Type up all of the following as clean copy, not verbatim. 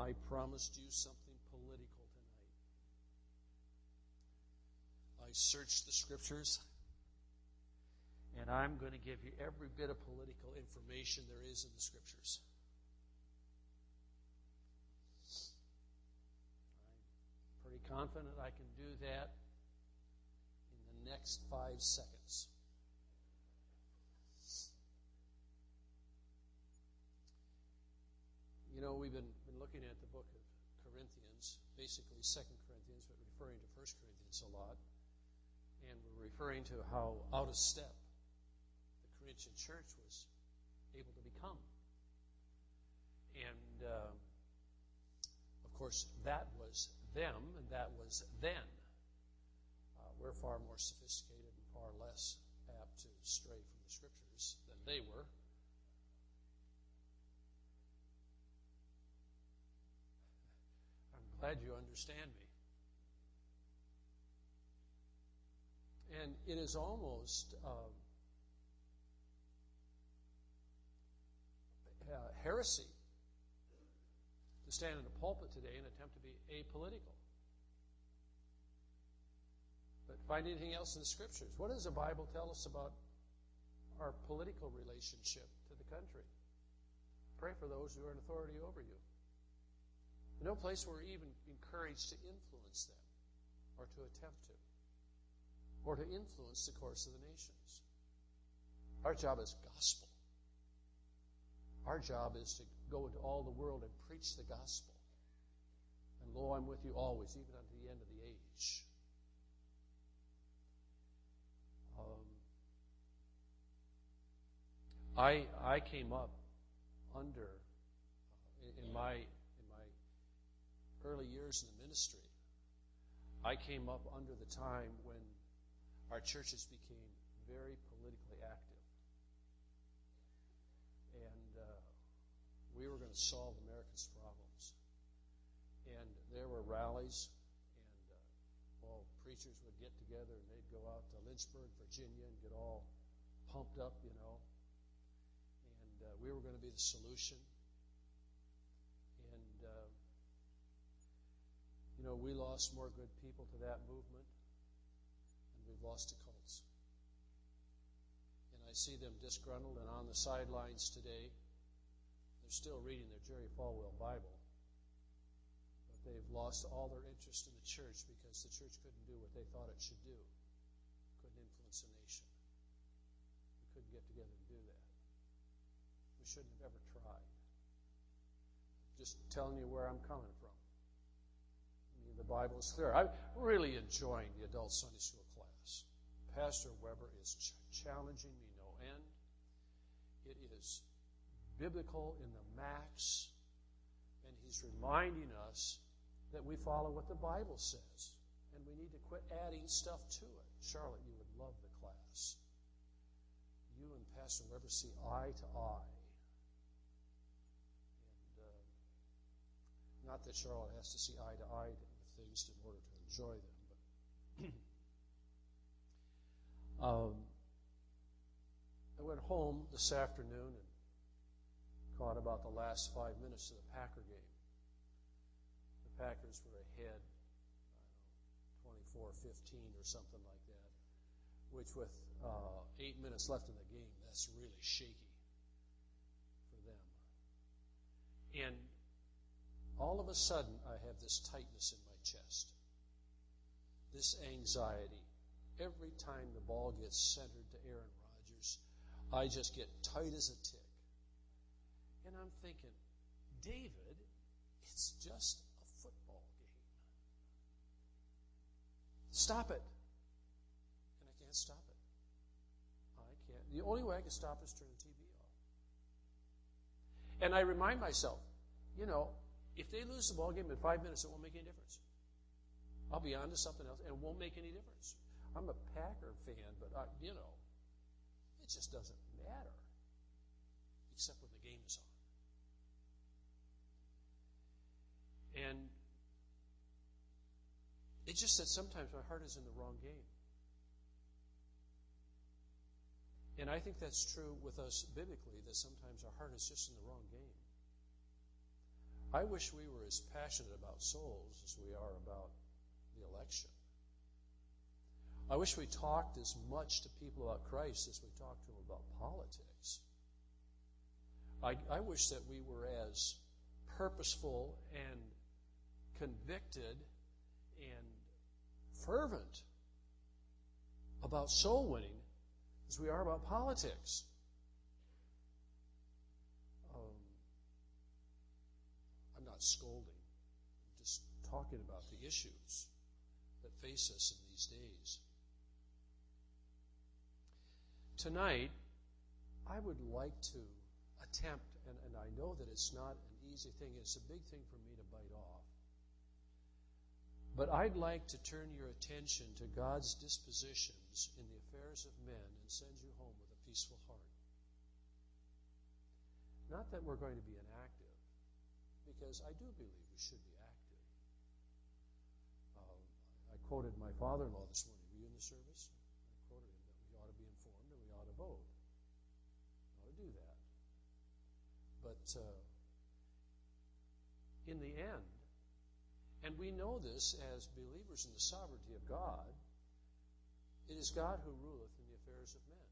I promised you something political tonight. I searched the Scriptures, and I'm going to give you every bit of political information there is in the Scriptures. I'm pretty confident I can do that in the next 5 seconds. You know, we've been looking at the book of Corinthians, basically 2 Corinthians, but referring to 1 Corinthians a lot. And we're referring to how out of step the Corinthian church was able to become. And, of course, that was them, and that was then. We're far more sophisticated and far less apt to stray from the Scriptures than they were. I'm glad you understand me. And it is almost heresy to stand in a pulpit today and attempt to be apolitical. But find anything else in the Scriptures. What does the Bible tell us about our political relationship to the country? Pray for those who are in authority over you. No place where we're even encouraged to influence them or to attempt to, or to influence the course of the nations. Our job is gospel. Our job is to go into all the world and preach the gospel. And lo, I'm with you always, even unto the end of the age. I came up under, in my early years in the ministry, I came up under the time when our churches became very politically active. And we were going to solve America's problems. And there were rallies, and preachers would get together, and they'd go out to Lynchburg, Virginia, and get all pumped up, you know. And we were going to be the solution. And we lost more good people to that movement than we've lost to cults. And I see them disgruntled and on the sidelines today. They're still reading their Jerry Falwell Bible. But they've lost all their interest in the church because the church couldn't do what they thought it should do. Couldn't influence a nation. We couldn't get together and do that. We shouldn't have ever tried. Just telling you where I'm coming from. The Bible is clear. I'm really enjoying the adult Sunday school class. Pastor Weber is challenging me no end. It is biblical in the max, and he's reminding us that we follow what the Bible says, and we need to quit adding stuff to it. Charlotte, you would love the class. You and Pastor Weber see eye to eye. Not that Charlotte has to see eye to eye with things in order to enjoy them, but I went home this afternoon and caught about the last 5 minutes of the Packer game. The Packers were ahead, 24-15 or something like that, which with 8 minutes left in the game, that's really shaky for them. And all of a sudden, I have this tightness in my chest, this anxiety. Every time the ball gets centered to Aaron Rodgers, I just get tight as a tick. And I'm thinking, David, it's just a football game. Stop it. And I can't stop it. I can't. The only way I can stop is turn the TV off. And I remind myself, if they lose the ball game in 5 minutes, it won't make any difference. I'll be on to something else, and it won't make any difference. I'm a Packer fan, but it just doesn't matter, except when the game is on. And it's just that sometimes my heart is in the wrong game. And I think that's true with us biblically, that sometimes our heart is just in the wrong game. I wish we were as passionate about souls as we are about the election. I wish we talked as much to people about Christ as we talk to them about politics. I wish that we were as purposeful and convicted and fervent about soul winning as we are about politics. I'm not scolding. I'm just talking about the issues that face us in these days. Tonight, I would like to attempt, and I know that it's not an easy thing, it's a big thing for me to bite off, but I'd like to turn your attention to God's dispositions in the affairs of men and send you home with a peaceful heart. Not that we're going to be inactive, because I do believe we should be active. I quoted my father-in-law this morning. Were you in the service? I quoted him that we ought to be informed and we ought to vote. We ought to do that. But in the end, and we know this as believers in the sovereignty of God, it is God who ruleth in the affairs of men.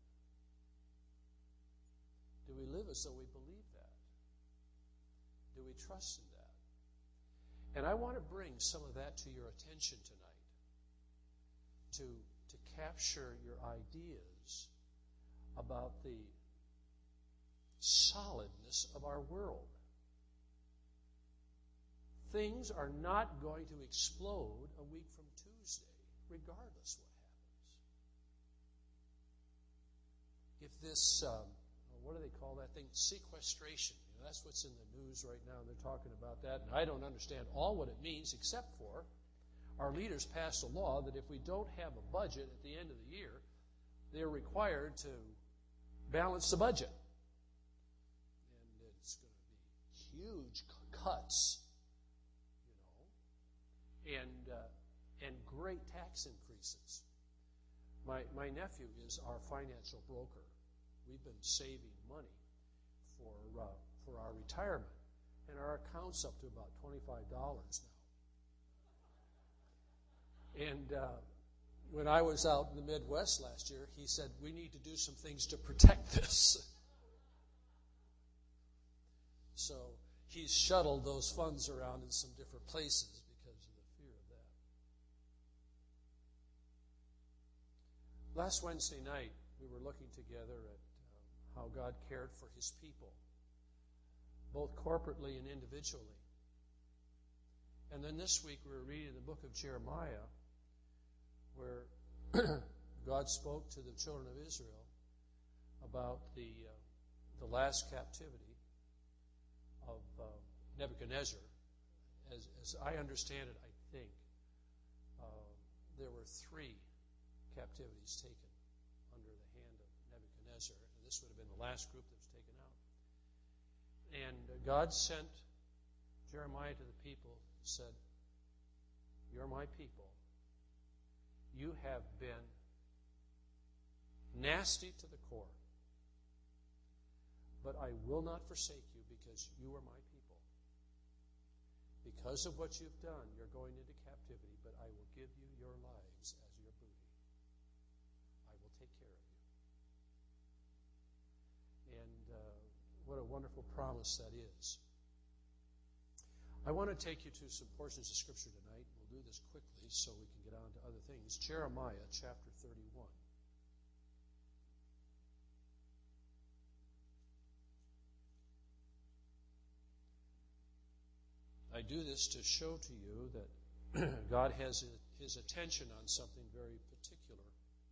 Do we live as though we believe that? Do we trust in that? And I want to bring some of that to your attention tonight, to capture your ideas about the solidness of our world. Things are not going to explode a week from Tuesday, regardless what happens. If this, what do they call that thing? Sequestration. That's what's in the news right now. They're talking about that, and I don't understand all what it means, except for our leaders passed a law that if we don't have a budget at the end of the year, they're required to balance the budget. And it's going to be huge cuts, and great tax increases. My nephew is our financial broker. We've been saving money for our retirement, and our account's up to about $25 now. And when I was out in the Midwest last year, he said, we need to do some things to protect this. So he's shuttled those funds around in some different places because of the fear of that. Last Wednesday night, we were looking together at how God cared for His people, both corporately and individually. And then this week we were reading the book of Jeremiah, where God spoke to the children of Israel about the last captivity of Nebuchadnezzar. As I understand it, I think there were 3 captivities taken under the hand of Nebuchadnezzar, and this would have been the last group that was taken out. And God sent Jeremiah to the people and said, "You're my people. You have been nasty to the core, but I will not forsake you because you are my people. Because of what you've done, you're going into captivity, but I will give you your lives as your booty. I will take care of you." And what a wonderful promise that is. I want to take you to some portions of Scripture tonight. We'll do this quickly so we can get on to other things. Jeremiah chapter 31. I do this to show to you that God has His attention on something very particular.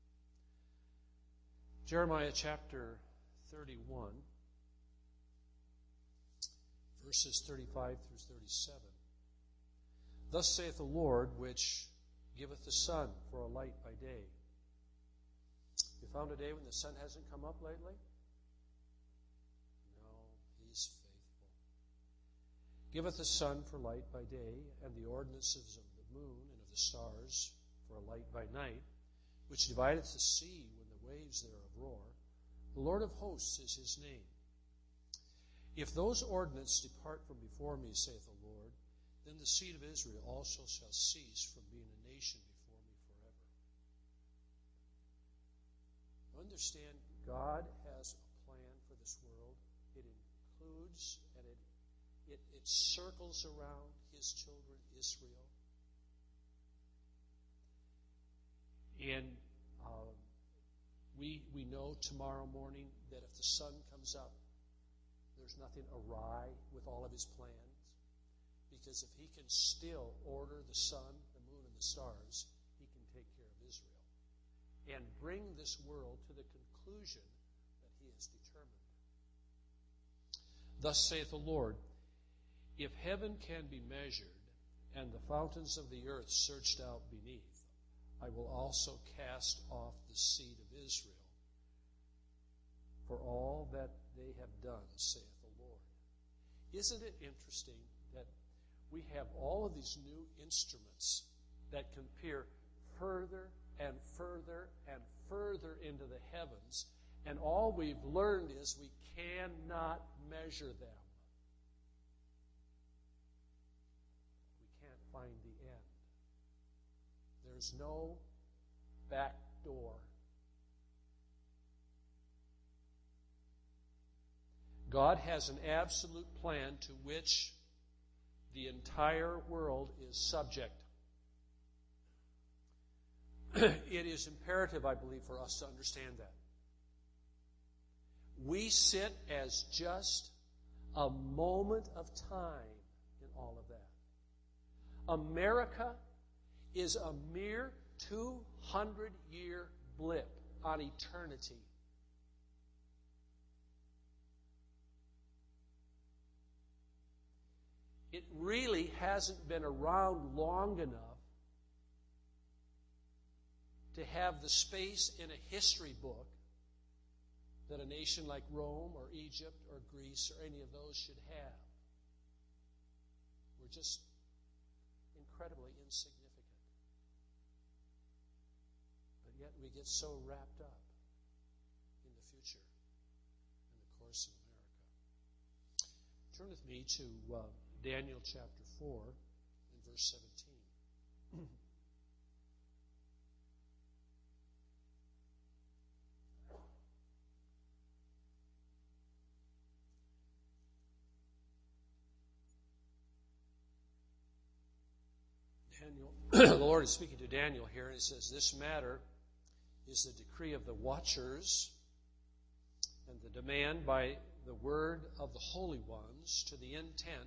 Jeremiah chapter 31, verses 35 through 37. Thus saith the Lord, which giveth the sun for a light by day. You found a day when the sun hasn't come up lately? No, He's faithful. Giveth the sun for light by day, and the ordinances of the moon and of the stars for a light by night, which divideth the sea when the waves thereof roar. The Lord of hosts is His name. If those ordinances depart from before me, saith the Lord, then the seed of Israel also shall cease from being a nation before me forever. Understand, God has a plan for this world. It includes and it circles around His children, Israel. And we know tomorrow morning that if the sun comes up, there's nothing awry with all of His plans. Because if He can still order the sun, the moon, and the stars, He can take care of Israel and bring this world to the conclusion that He has determined. Thus saith the Lord, if heaven can be measured, and the fountains of the earth searched out beneath, I will also cast off the seed of Israel for all that they have done, saith the Lord. Isn't it interesting that we have all of these new instruments that can peer further and further and further into the heavens, and all we've learned is we cannot measure them. We can't find the end. There's no back door. God has an absolute plan to which the entire world is subject. It is imperative, I believe, for us to understand that. We sit as just a moment of time in all of that. America is a mere 200-year blip on eternity. It really hasn't been around long enough to have the space in a history book that a nation like Rome or Egypt or Greece or any of those should have. We're just incredibly insignificant. But yet we get so wrapped up in the future and the course of America. Turn with me to Daniel chapter 4 and verse 17. The Lord is speaking to Daniel here, and He says, this matter is the decree of the watchers and the demand by the word of the holy ones to the intent,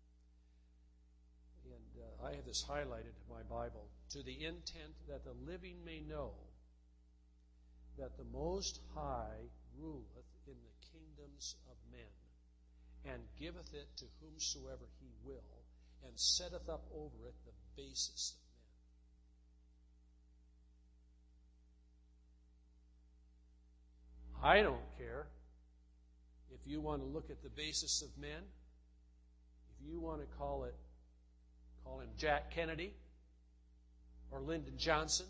and I have this highlighted in my Bible, to the intent that the living may know that the Most High ruleth in the kingdoms of men, and giveth it to whomsoever He will, and setteth up over it the basis of men. I don't care if you want to look at the basis of men, if you want to call him Jack Kennedy or Lyndon Johnson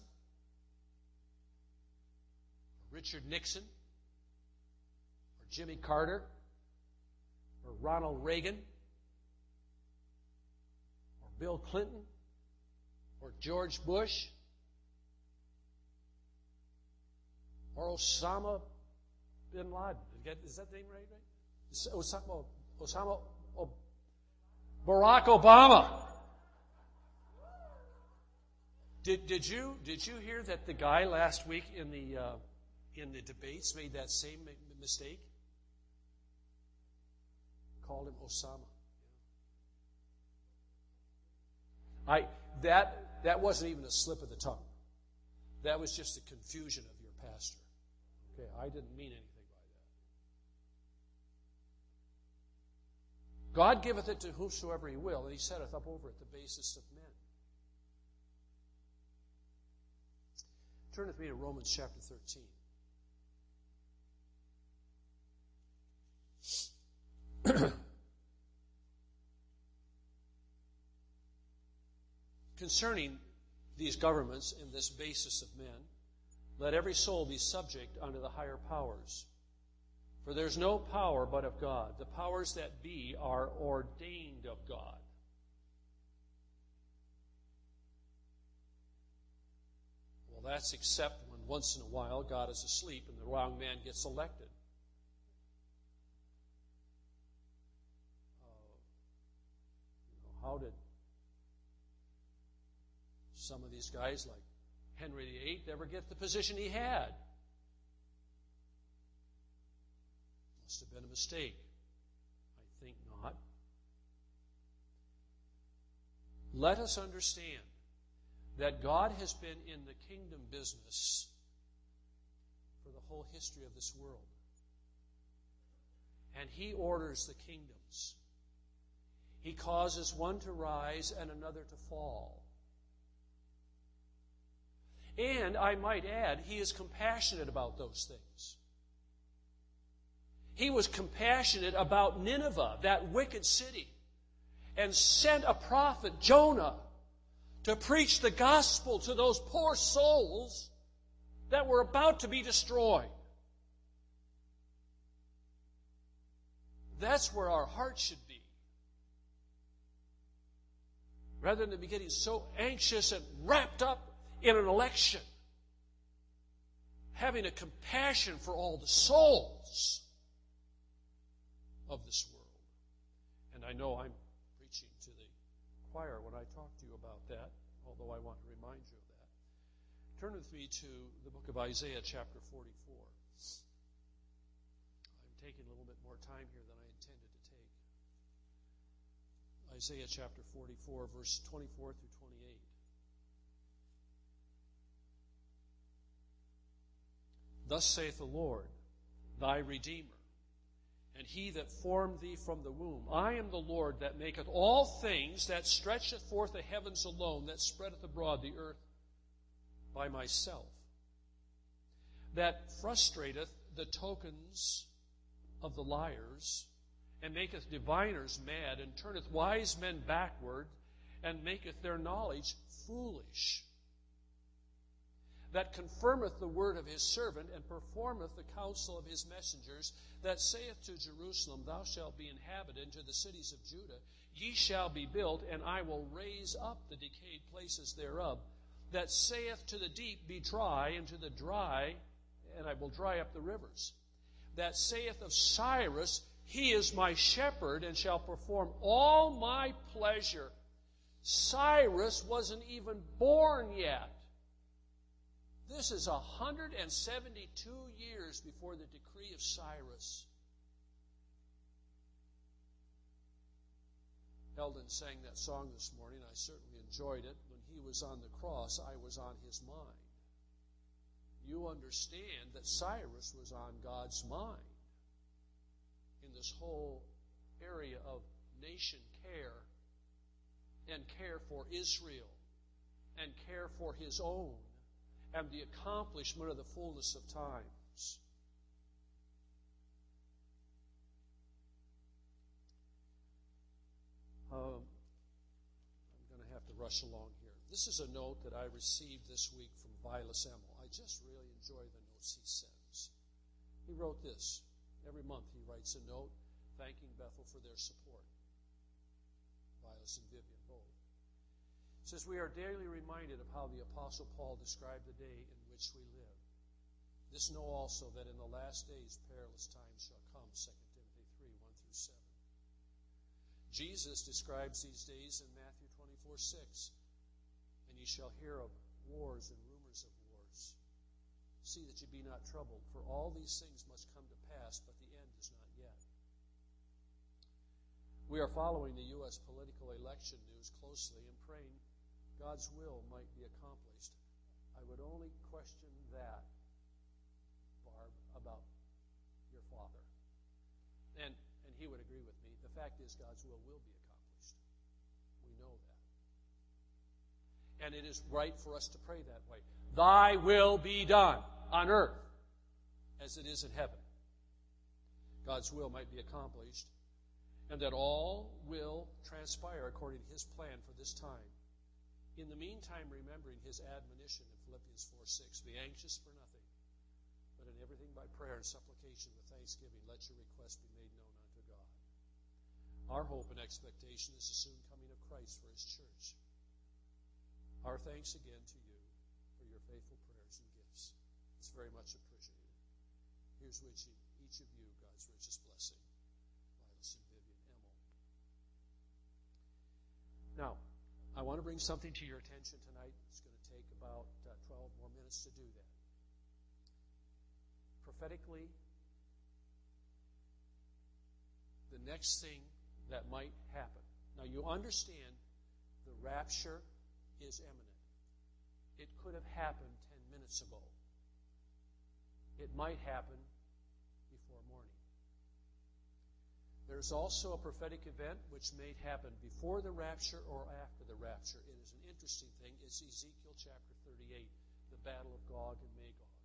or Richard Nixon or Jimmy Carter or Ronald Reagan or Bill Clinton or George Bush or Osama bin Laden. Is that the name right? Barack Obama. Did you hear that the guy last week in the debates made that same mistake? Called him Osama. That wasn't even a slip of the tongue. That was just a confusion of your pastor. Okay, I didn't mean anything by that. God giveth it to whosoever He will, and He setteth up over it the basis of men. Turn with me to Romans chapter 13. Concerning these governments and this basis of men, let every soul be subject unto the higher powers. For there's no power but of God. The powers that be are ordained of God. Well, that's except when once in a while God is asleep and the wrong man gets elected. How did some of these guys like Henry VIII ever get the position he had? Must have been a mistake. I think not. Let us understand that God has been in the kingdom business for the whole history of this world. And He orders the kingdoms. He causes one to rise and another to fall. And I might add, He is compassionate about those things. He was compassionate about Nineveh, that wicked city, and sent a prophet, Jonah, to preach the gospel to those poor souls that were about to be destroyed. That's where our heart should be. Rather than be getting so anxious and wrapped up in an election, having a compassion for all the souls of this world. And I know I'm preaching to the choir when I talk to you about that, although I want to remind you of that. Turn with me to the book of Isaiah chapter 44. I'm taking a little bit more time here than I intended to take. Isaiah chapter 44, verse 24 through 28. Thus saith the Lord, thy Redeemer, and He that formed thee from the womb. I am the Lord that maketh all things, that stretcheth forth the heavens alone, that spreadeth abroad the earth by myself, that frustrateth the tokens of the liars, and maketh diviners mad, and turneth wise men backward, and maketh their knowledge foolish, that confirmeth the word of His servant, and performeth the counsel of His messengers, that saith to Jerusalem, thou shalt be inhabited, and to the cities of Judah, ye shall be built, and I will raise up the decayed places thereof, that saith to the deep, be dry, and to the dry, and I will dry up the rivers, that saith of Cyrus, he is my shepherd, and shall perform all my pleasure. Cyrus wasn't even born yet. This is 172 years before the decree of Cyrus. Eldon sang that song this morning. I certainly enjoyed it. When He was on the cross, I was on His mind. You understand that Cyrus was on God's mind in this whole area of nation care and care for Israel and care for His own, and the accomplishment of the fullness of times. I'm going to have to rush along here. This is a note that I received this week from Vilas Emmel. I just really enjoy the notes he sends. He wrote this. Every month he writes a note thanking Bethel for their support. Vilas and Vivian both. It says, we are daily reminded of how the Apostle Paul described the day in which we live. This know also that in the last days perilous times shall come, 2 Timothy 3, 1 through 7. Jesus describes these days in Matthew 24, 6. And ye shall hear of wars and rumors of wars. See that ye be not troubled, for all these things must come to pass, but the end is not yet. We are following the U.S. political election news closely and praying God's will might be accomplished. I would only question that, Barb, about your father. And he would agree with me. The fact is God's will be accomplished. We know that. And it is right for us to pray that way. Thy will be done on earth as it is in heaven. God's will might be accomplished, and that all will transpire according to His plan for this time. In the meantime, remembering His admonition in Philippians 4:6, be anxious for nothing, but in everything by prayer prayer and supplication with thanksgiving, let your request be made known unto God. Our hope and expectation is the soon coming of Christ for his church. Our thanks again to you for your faithful prayers and gifts. It's very much appreciated. Here's wishing each of you God's richest blessing. Lilas and Vivian Emmel. Now, I want to bring something to your attention tonight. It's going to take about 12 more minutes to do that. Prophetically, the next thing that might happen. Now, you understand the rapture is imminent. It could have happened 10 minutes ago. It might happen before morning. There's also a prophetic event which may happen before the rapture or after the rapture. It is an interesting thing. It's Ezekiel chapter 38, the battle of Gog and Magog.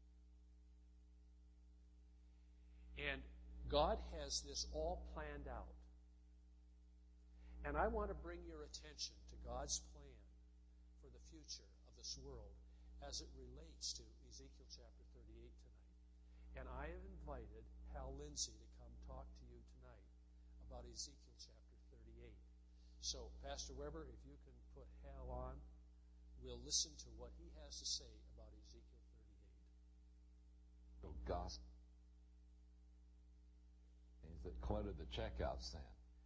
And God has this all planned out. And I want to bring your attention to God's plan for the future of this world as it relates to Ezekiel chapter 38 tonight. And I have invited Hal Lindsey to come talk to you tonight about Ezekiel chapter 38. So, Pastor Weber, if you can put Hal on, we'll listen to what he has to say about Ezekiel 38. The gospel that cluttered the checkout stand.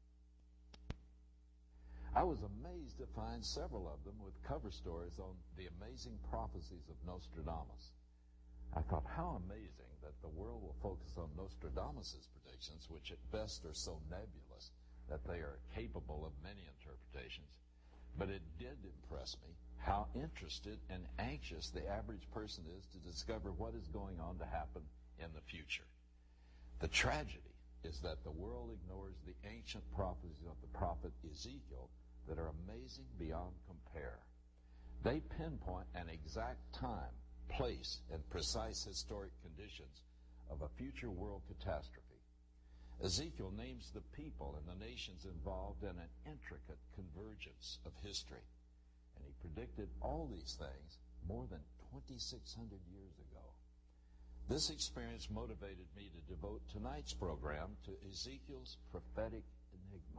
I was amazed to find several of them with cover stories on the amazing prophecies of Nostradamus. I thought, how amazing that the world will focus on Nostradamus' predictions, which at best are so nebulous that they are capable of many interpretations. But it did impress me how interested and anxious the average person is to discover what is going on to happen in the future. The tragedy is that the world ignores the ancient prophecies of the prophet Ezekiel that are amazing beyond compare. They pinpoint an exact time, place, and precise historic conditions of a future world catastrophe. Ezekiel names the people and the nations involved in an intricate convergence of history. And he predicted all these things more than 2,600 years ago. This experience motivated me to devote tonight's program to Ezekiel's prophetic enigma.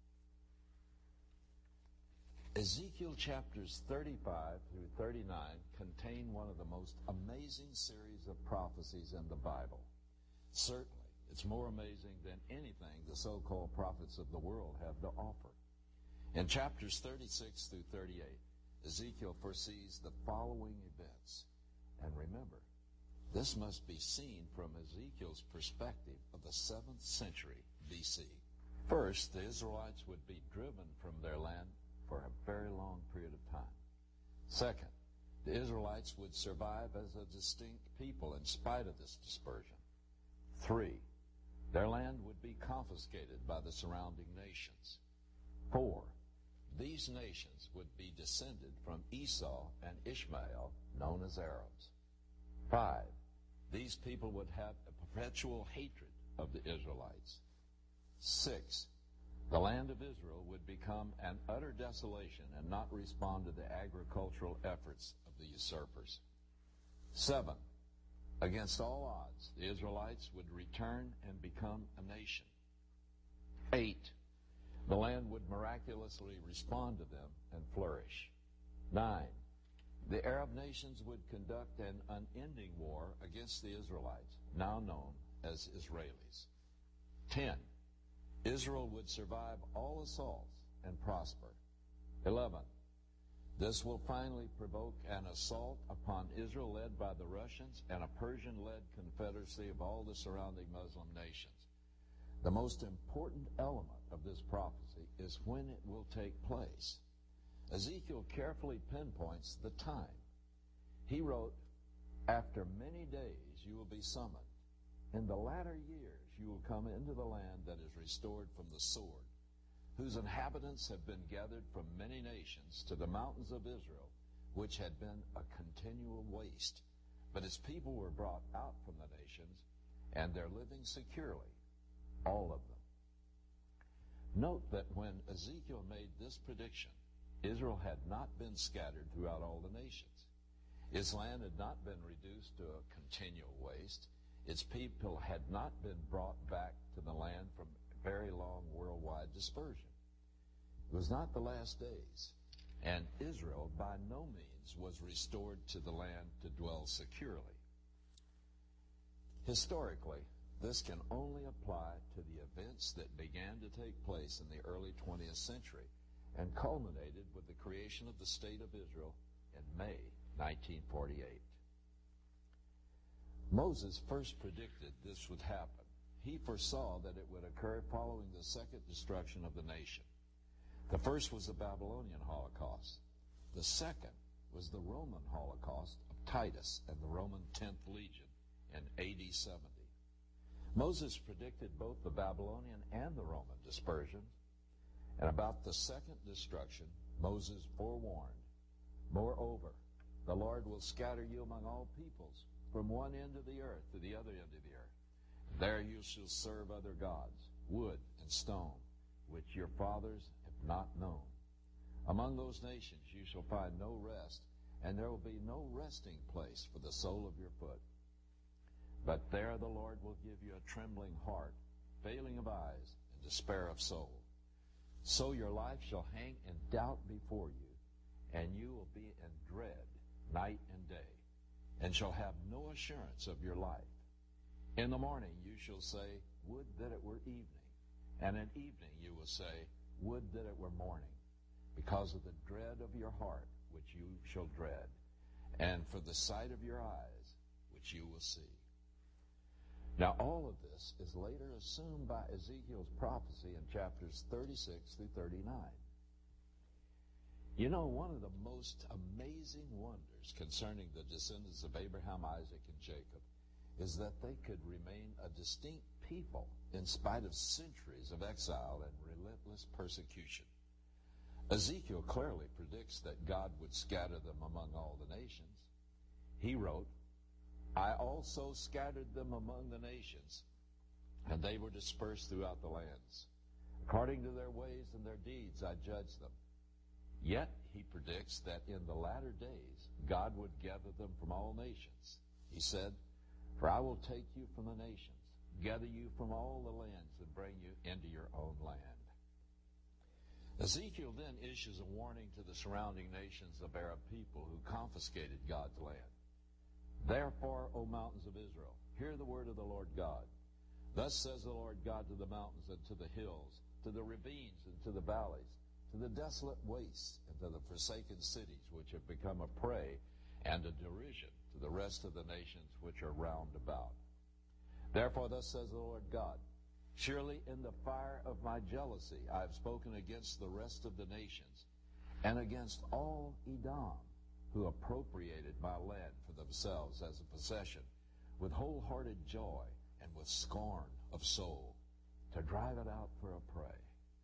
Ezekiel chapters 35 through 39 contain one of the most amazing series of prophecies in the Bible. Certainly, it's more amazing than anything the so-called prophets of the world have to offer. In chapters 36 through 38, Ezekiel foresees the following events. And remember, this must be seen from Ezekiel's perspective of the 7th century B.C. First, the Israelites would be driven from their land for a very long period of time. Second, the Israelites would survive as a distinct people in spite of this dispersion. 3, their land would be confiscated by the surrounding nations. 4, these nations would be descended from Esau and Ishmael, known as Arabs. 5, these people would have a perpetual hatred of the Israelites. 6, the land of Israel would become an utter desolation and not respond to the agricultural efforts of the usurpers. 7, against all odds, the Israelites would return and become a nation. 8, the land would miraculously respond to them and flourish. 9, the Arab nations would conduct an unending war against the Israelites, now known as Israelis. 10, Israel would survive all assaults and prosper. 11, this will finally provoke an assault upon Israel led by the Russians and a Persian-led confederacy of all the surrounding Muslim nations. The most important element of this prophecy is when it will take place. Ezekiel carefully pinpoints the time. He wrote, "After many days you will be summoned. In the latter years you will come into the land that is restored from the sword, whose inhabitants have been gathered from many nations to the mountains of Israel, which had been a continual waste. But its people were brought out from the nations, and they're living securely, all of them." Note that when Ezekiel made this prediction, Israel had not been scattered throughout all the nations. Its land had not been reduced to a continual waste. Its people had not been brought back to the land from very long worldwide dispersion. It was not the last days, and Israel by no means was restored to the land to dwell securely. Historically, this can only apply to the events that began to take place in the early 20th century and culminated with the creation of the State of Israel in May 1948. Moses first predicted this would happen. He foresaw that it would occur following the second destruction of the nation. The first was the Babylonian Holocaust. The second was the Roman Holocaust of Titus and the Roman 10th Legion in AD 70. Moses predicted both the Babylonian and the Roman dispersions, and about the second destruction, Moses forewarned, "Moreover, the Lord will scatter you among all peoples, from one end of the earth to the other end of the earth. There you shall serve other gods, wood and stone, which your fathers have not known. Among those nations you shall find no rest, and there will be no resting place for the sole of your foot. But there the Lord will give you a trembling heart, failing of eyes, and despair of soul. So your life shall hang in doubt before you, and you will be in dread night and day, and shall have no assurance of your life. In the morning you shall say, would that it were evening, and at evening you will say, would that it were morning, because of the dread of your heart which you shall dread, and for the sight of your eyes which you will see." Now all of this is later assumed by Ezekiel's prophecy in chapters 36 through 39. You know, one of the most amazing wonders concerning the descendants of Abraham, Isaac, and Jacob is that they could remain a distinct people in spite of centuries of exile and relentless persecution. Ezekiel clearly predicts that God would scatter them among all the nations. He wrote, "I also scattered them among the nations, and they were dispersed throughout the lands. According to their ways and their deeds I judged them." Yet he predicts that in the latter days God would gather them from all nations. He said, "For I will take you from the nations, gather you from all the lands, and bring you into your own land." Ezekiel then issues a warning to the surrounding nations of Arab people who confiscated God's land. "Therefore, O mountains of Israel, hear the word of the Lord God. Thus says the Lord God to the mountains and to the hills, to the ravines and to the valleys, to the desolate wastes and to the forsaken cities which have become a prey and a derision to the rest of the nations which are round about. Therefore, thus says the Lord God, surely in the fire of my jealousy I have spoken against the rest of the nations, and against all Edom, who appropriated my land for themselves as a possession, with wholehearted joy and with scorn of soul, to drive it out for a prey."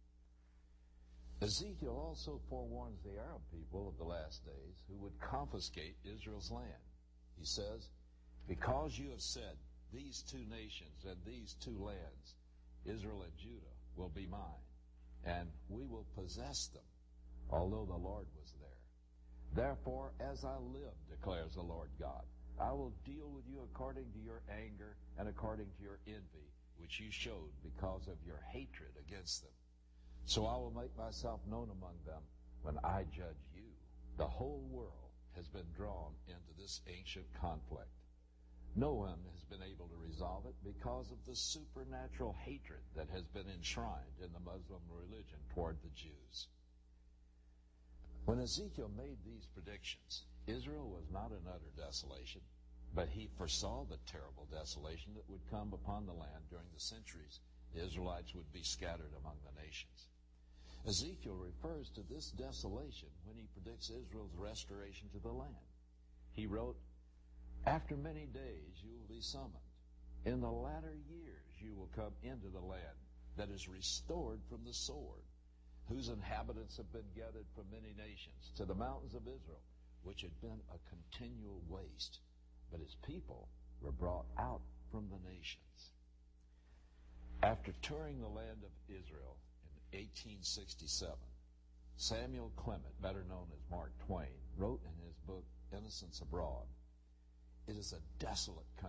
Ezekiel also forewarns the Arab people of the last days who would confiscate Israel's land. He says, "Because you have said, these two nations and these two lands, Israel and Judah, will be mine, and we will possess them, although the Lord was there. Therefore, as I live, declares the Lord God, I will deal with you according to your anger and according to your envy, which you showed because of your hatred against them. So I will make myself known among them when I judge you." The whole world has been drawn into this ancient conflict. No one has been able to resolve it because of the supernatural hatred that has been enshrined in the Muslim religion toward the Jews. When Ezekiel made these predictions, Israel was not in utter desolation, but he foresaw the terrible desolation that would come upon the land during the centuries the Israelites would be scattered among the nations. Ezekiel refers to this desolation when he predicts Israel's restoration to the land. He wrote, "After many days you will be summoned. In the latter years you will come into the land that is restored from the sword, whose inhabitants have been gathered from many nations, to the mountains of Israel, which had been a continual waste, but his people were brought out from the nations." After touring the land of Israel in 1867, Samuel Clement, better known as Mark Twain, wrote in his book Innocents Abroad, "It is a desolate country,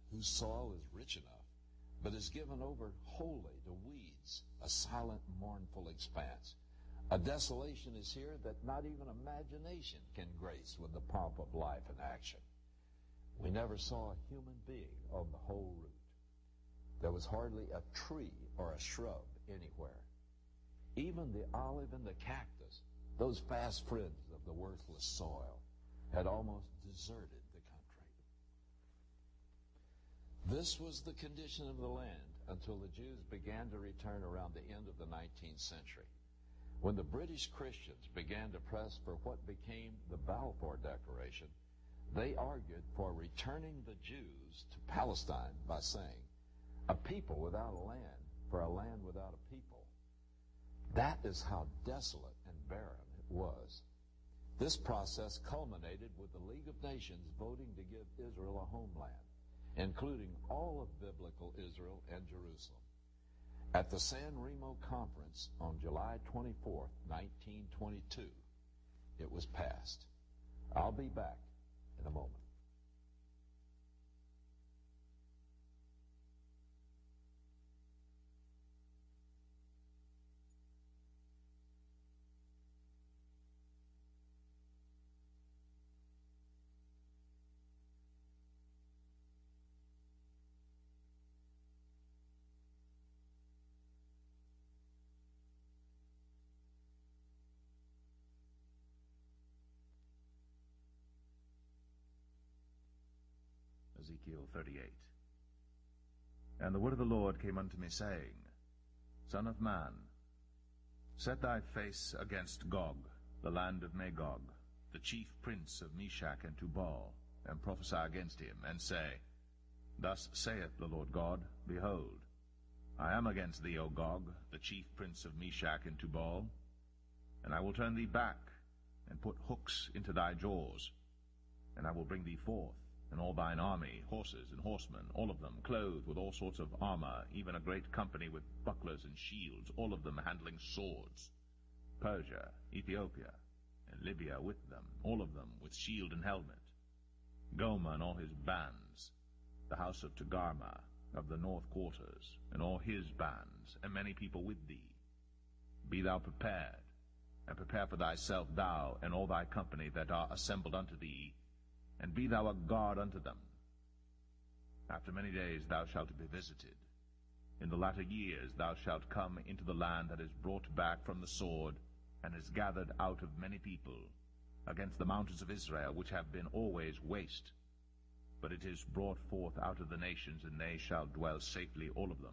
whose soil is rich enough, but is given over wholly to weeds, a silent, mournful expanse. A desolation is here that not even imagination can grace with the pomp of life and action. We never saw a human being on the whole route. There was hardly a tree or a shrub anywhere. Even the olive and the cactus, those fast friends of the worthless soil, had almost deserted the country. This was the condition of the land until the Jews began to return around the end of the 19th century. When the British Christians began to press for what became the Balfour Declaration, they argued for returning the Jews to Palestine by saying, "A people without a land for a land without a people." That is how desolate and barren it was. This process culminated with the League of Nations voting to give Israel a homeland, including all of biblical Israel and Jerusalem. At the San Remo Conference on July 24, 1922, it was passed. I'll be back in a moment. Ezekiel 38. And the word of the Lord came unto me, saying, Son of man, set thy face against Gog, the land of Magog, the chief prince of Meshach and Tubal, and prophesy against him, and say, Thus saith the Lord God, Behold, I am against thee, O Gog, the chief prince of Meshach and Tubal, and I will turn thee back, and put hooks into thy jaws, and I will bring thee forth, and all thine army, horses and horsemen, all of them clothed with all sorts of armor, even a great company with bucklers and shields, all of them handling swords. Persia, Ethiopia, and Libya with them, all of them with shield and helmet. Gomer and all his bands, the house of Togarmah, of the north quarters, and all his bands, and many people with thee. Be thou prepared, and prepare for thyself, thou and all thy company that are assembled unto thee, and be thou a guard unto them. After many days thou shalt be visited. In the latter years thou shalt come into the land that is brought back from the sword, and is gathered out of many people, against the mountains of Israel, which have been always waste. But it is brought forth out of the nations, and they shall dwell safely, all of them.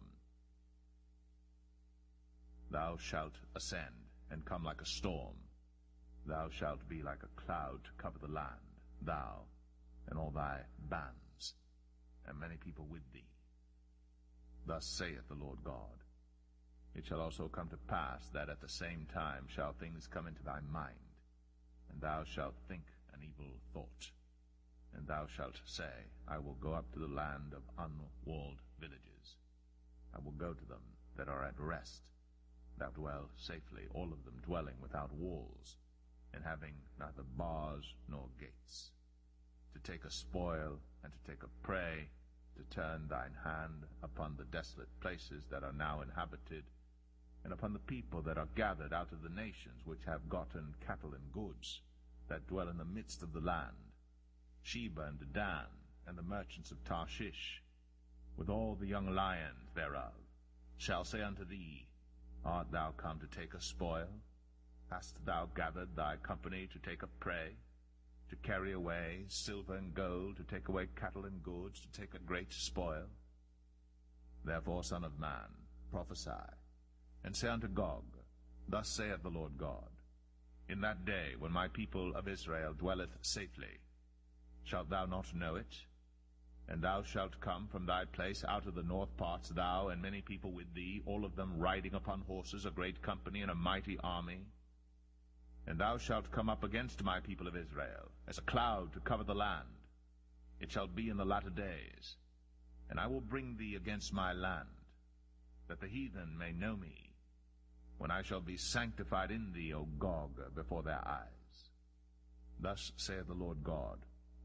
Thou shalt ascend, and come like a storm. Thou shalt be like a cloud to cover the land, thou and all thy bands, and many people with thee. Thus saith the Lord God, It shall also come to pass that at the same time shall things come into thy mind, and thou shalt think an evil thought, and thou shalt say, I will go up to the land of unwalled villages. I will go to them that are at rest, that dwell safely, all of them dwelling without walls, and having neither bars nor gates, to take a spoil and to take a prey, to turn thine hand upon the desolate places that are now inhabited, and upon the people that are gathered out of the nations, which have gotten cattle and goods, that dwell in the midst of the land, Sheba and Dedan, and the merchants of Tarshish, with all the young lions thereof, shall say unto thee, Art thou come to take a spoil? Hast thou gathered thy company to take a prey, to carry away silver and gold, to take away cattle and goods, to take a great spoil? Therefore, Son of man, prophesy, and say unto Gog, Thus saith the Lord God, In that day when my people of Israel dwelleth safely, shalt thou not know it? And thou shalt come from thy place out of the north parts, thou and many people with thee, all of them riding upon horses, a great company and a mighty army. And thou shalt come up against my people of Israel, as a cloud to cover the land. It shall be in the latter days. And I will bring thee against my land, that the heathen may know me, when I shall be sanctified in thee, O Gog, before their eyes. Thus saith the Lord God,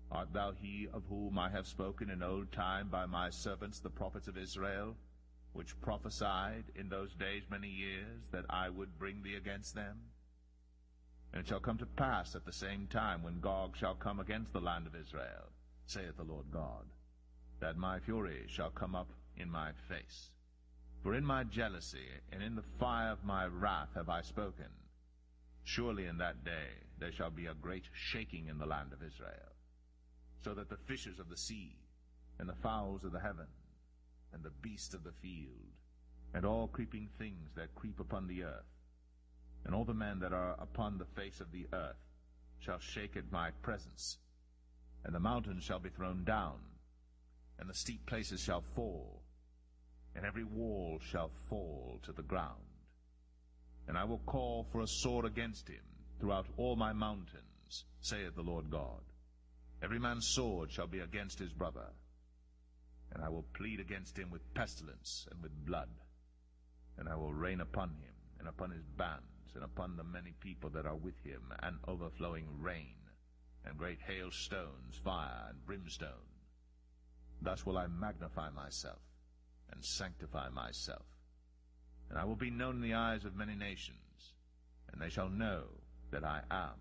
Art thou he of whom I have spoken in old time by my servants the prophets of Israel, which prophesied in those days many years that I would bring thee against them? And it shall come to pass at the same time, when Gog shall come against the land of Israel, saith the Lord God, that my fury shall come up in my face. For in my jealousy and in the fire of my wrath have I spoken. Surely in that day there shall be a great shaking in the land of Israel, so that the fishes of the sea, and the fowls of the heaven, and the beasts of the field, and all creeping things that creep upon the earth, and all the men that are upon the face of the earth, shall shake at my presence. And the mountains shall be thrown down, and the steep places shall fall, and every wall shall fall to the ground. And I will call for a sword against him throughout all my mountains, saith the Lord God. Every man's sword shall be against his brother, and I will plead against him with pestilence and with blood. And I will rain upon him, and upon his bands, and upon the many people that are with him, an overflowing rain, and great hailstones, fire, and brimstone. Thus will I magnify myself, and sanctify myself. And I will be known in the eyes of many nations, and they shall know that I am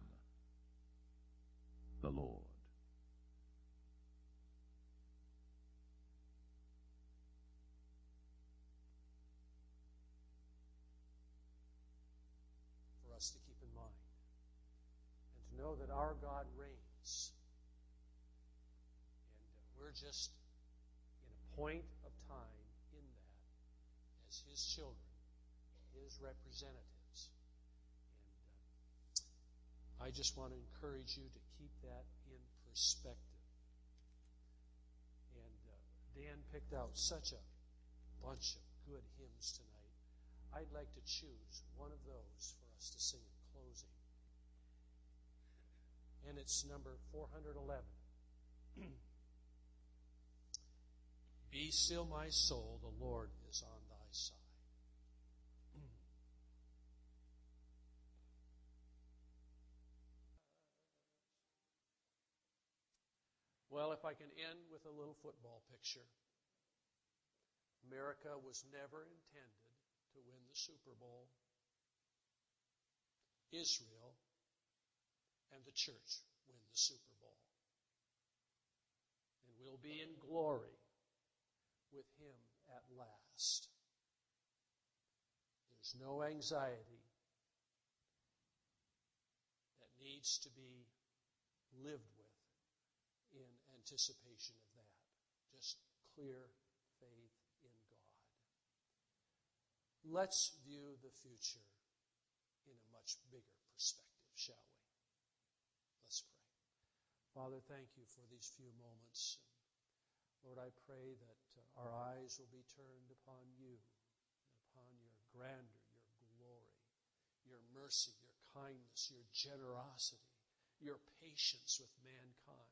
the Lord. For us to keep in mind, and to know that our God reigns, and we're just in a point of time in that as His children, His representatives. And I just want to encourage you to keep that in perspective. And Dan picked out such a bunch of good hymns tonight. I'd like to choose one of those for us to sing in closing. And it's number 411. Be still, my soul, the Lord is on thy side. Well, if I can end with a little football picture. America was never intended to win the Super Bowl. Israel and the church win the Super Bowl. And we'll be in glory with Him at last. There's no anxiety that needs to be lived with in anticipation of that. Just clear faith in God. Let's view the future in a much bigger perspective, shall we? Let's pray. Father, thank you for these few moments. Lord, I pray that our eyes will be turned upon you, and upon your grandeur, your glory, your mercy, your kindness, your generosity, your patience with mankind.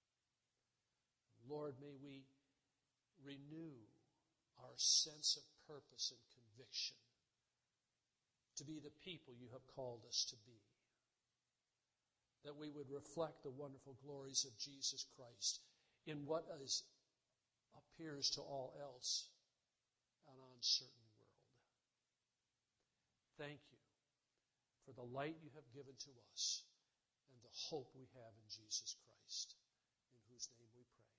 Lord, may we renew our sense of purpose and conviction to be the people you have called us to be. That we would reflect the wonderful glories of Jesus Christ in what appears to all else an uncertain world. Thank you for the light you have given to us and the hope we have in Jesus Christ, in whose name we pray.